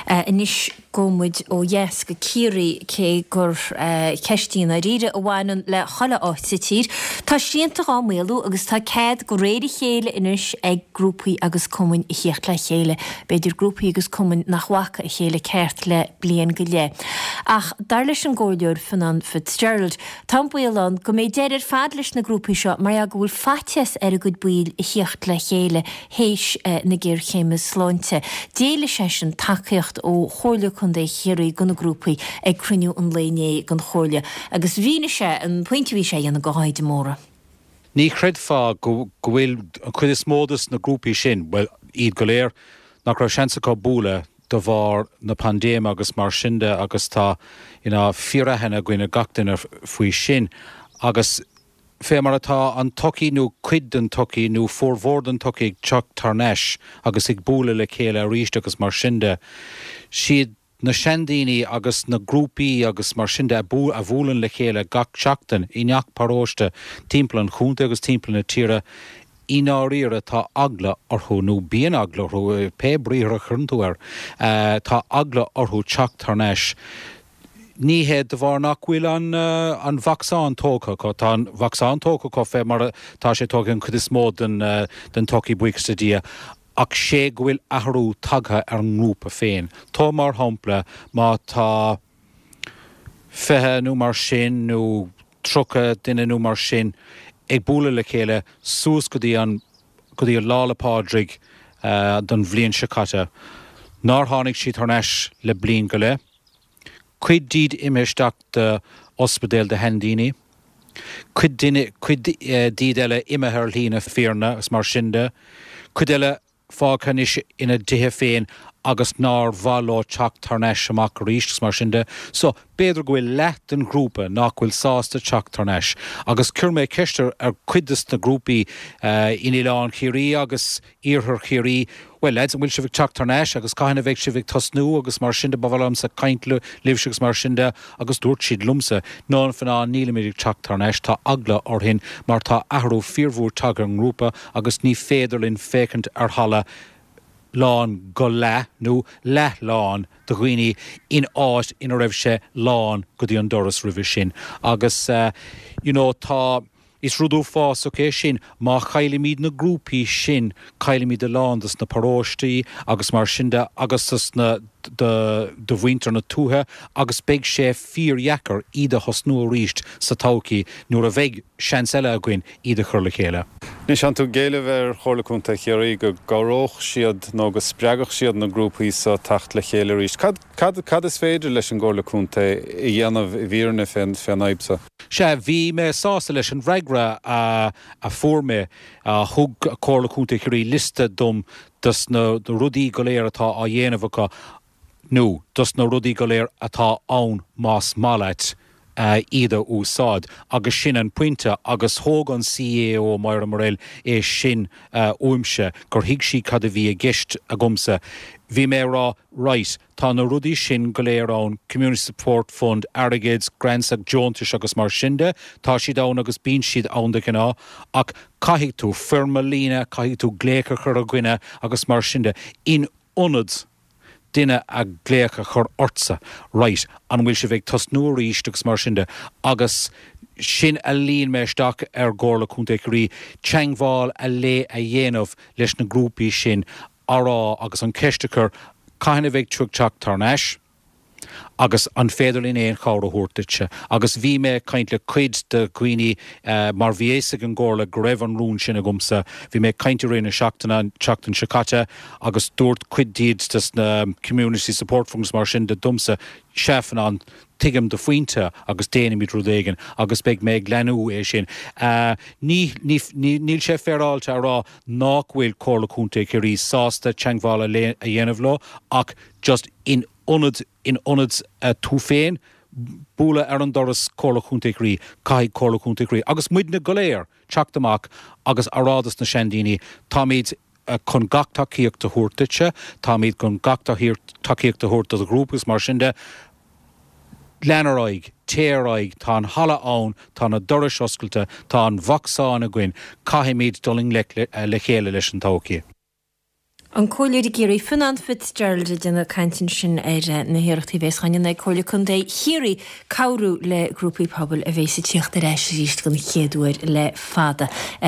Inis gómuid ó yes go círi cé gur ceistín a ríre a bhhain le chola áit tír. Tá sianta gá méú agus tá céad go réidir chéile inis ag grúpaí agus cumin i chécht le chéile. Beidir grúpaí agus cumin nachhacha i chéile céirt le blian go lé. Ach dar leis an ggóileúr fan an Fitzgerald, tá bualan go méid deidir fad leis na grúpaí seo mar a bhfuil fatias ar a good buil i chécht le chéile héis na ggéir chéime sláinte. Déile sé sin takeíocht ó chóirle chun é chéirí gona grúpaí ag cruniú an léné gan chóirle. Agus bhíne sé an pointihí sé anna gáide móra. Ní cred fá go bhfuil chud is módas na grúpaí sin, well, iad go léir nach raibh seansa có búla do bhar na pandéim agus mar sinnde agus tá fiorthanna gcuine gachtainna faoi sin agus fé mar atá an tocí nó cuid an tocí nó fórmhór an tocí teach tarnéis agus ag búla le chéile a ríiste agus mar sinnde. Siad na seandaoine agus na grúpaí agus mar sinnde a bhúlan le chéile gach seachtain i neach paróiste timpplain chúnta agus timpplain na tíre ináíire tá agla orthú nó bíon agla orthú pe bríthar a churntuair tá agla orthú teach tarnéis. Ní héad de bhar nach bhfuil an vaccán tóca tá an vaccán tóca có fé mar tá sé tóca an chud is mó den tocí buicsta dia ach sé go bhfuil athrú tagtha ar an grúpa féin. Tá mar hampla má tá fethe nó mar sin nó trocha duine nó mar sin ag búla le chéile sús go dtí an lála pádrig don bhliain sicata. Ná tháinig si tarnéis le blian go le. Cuid díd imisteach de ospedéal de Hendíní. Cuid díd eile imethar lína fíorna as mar sinnde. Cuid eile fácanis ina dithe féin agus nár bháló teach tarnéis amach ríist mar sinnde. So, beidir go bhfuil leat an grúpa nach bhfuil sásta teach tarnéis. Agus cur mé ceistir ar cuidas na grúpaí Inileán Chiarí agus Iarthar Chiarí. Well, leid an bhfuil si bhíh teach tarnéis agus caiinna bheith si bhíh tosnú agus mar sinnde bhlamsa caintlu libhsegus mar sinnde agus dúirt siad lumsa. Ná fanná níla méidir teach tarnéis tá agla orthin mar tá athrú fíormhúr tag an grúpa agus ní féidirlinn fécant ar hala lán go le nó le lán do ghuioine in áit ina raibh sé lán go dtí an doras roimh sin. Agus, tá is rudú fás sin má chaile míad na grúpaí sin chaile míad de lándas na paróisteí agus mar sinnde agus na de bhaintear na túthe agus beidh sé fíorheachar iad a thosnú ríist sa tócaí nuair a bheidh seans eile a gcuin iad a chur le chéile. Ní sean tú géileh ar chorlacúnta Chiarí go gáróch siad nó go spreagach siad na grúpaí sa tacht le chéile ríist. Cad is féidir leis an gcomhlacúnta i dhéanamh bhíorna féin aibsa? Se bhí mé sásta leis an bhreagra a fuairme thug chorlacúnta Chiarí liste dom dus na rudaí go léir atá a dhéanamh acu nó dus na rudaí go léir atá ann más málaid iad úsáid agus sin an puinte agus thóg an CAO mar éil é sin uaimse gur hiig si cad a bhí a gceist a gomsa. Bhí mé rá right tá na rudaí sin go léir ann Community Support Fund Arrogades grants ag Jóntais agus mar sinnde tá siad ann agus bíonn siad ann de cinná ach caithfidh tú firmalína caithfidh tú gléacha chur a gcuine agus mar sinnde in ionad duine a gléacha chur orsa right an bhfuil si bheith tosnú ríist agus mar sinnde agus sin a líon meisteach ar gcomhlacúnta Chiarí teangmháil a lé a dhéanamh leis na grúpaí sin ará agus an ceistechar caiinna bheith tuag teach tarnéis agus an féidirlín éon chóra thuirteise. Agus bhí mé caint le cuid de ghuioine mar bhíéisig an ggóla go raibh an rún sin a gomsa. Bhí mé cainte réna teachtain sicate agus dúirt cuid díad na Community Support Funds mar sin de dumsa sefan an tuigim do faointe agus déanamh míad rudéigen agus beidh mé glenú é sin. Níl sé fearáilte ará nach bhfuil chorlacúnta Chiarí sásta teangmháil a dhéanamh lá ach just in ionad tú féin búla ar an doras chorlacúnta Chiarí caiigh chorlacúnta Chiarí agus muid na go léir teach amach agus arádas na seandaoine tá míad chun gach takeíocht a thuirteise tá míad chun gach takeíocht a thuirt a grúpas mar sinnde leanaráig, téaráig, tá an hala ann, tá na doras oscailte, tá an vaccán a gcuin, caithfidh míad doling le chéile leis an tócaí. An cóir i géirí Finan Fitzgerald dena cantin sin na hiireachtaí bhés chaine na cóir chun é hiirí cabhrú le grúpaí pobl a bhééis tíocht a rééis ríist gon chéadúir le fada.